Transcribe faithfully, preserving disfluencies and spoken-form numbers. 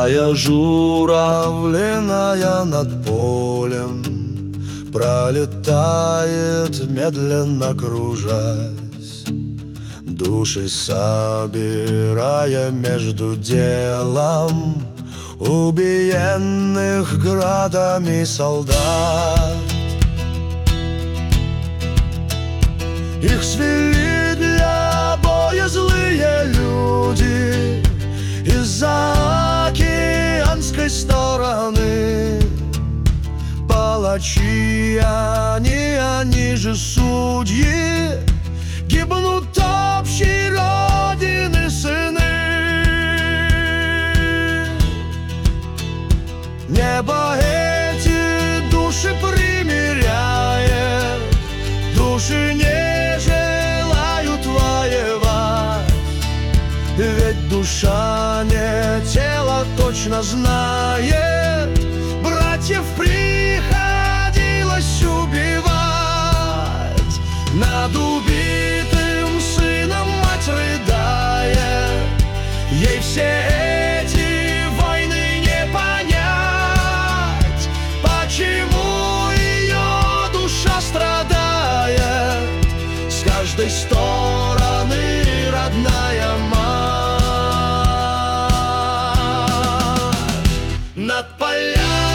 Стая журавлиная над полем пролетает, медленно кружась, души собирая между делом убиенных градами солдат. Их свели для боя злые люди из-за океанской стороны. Палачи они, они же судьи, гибнут общей родины сыны. Небо эти души примиряет, души не желают воевать. Ведь душа не тело точно знает, братьев приходилось убивать. Над убитым сыном мать рыдает, ей все эти войны не понять. Почему ее душа страдает, с каждой стороны родная мать. Над полями